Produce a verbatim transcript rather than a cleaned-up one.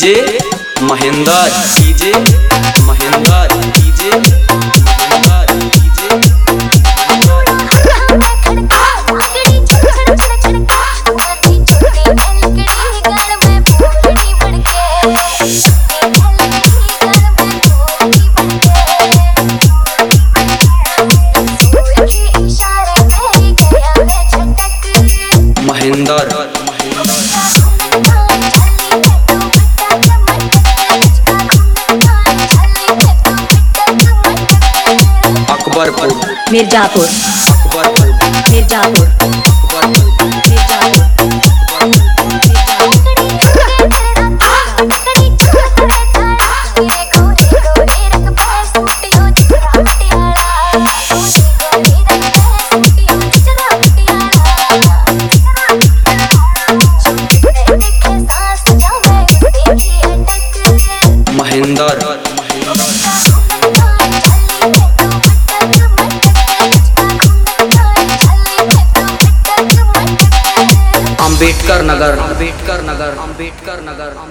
DJ Mahendra DJ Mahendra DJ Mahendra DJ Mahendra Akbarpur Mirzapur Akbarpur Mirzapur Mahendra Ambedkar Nagar Ambedkar Nagar Ambedkar Nagar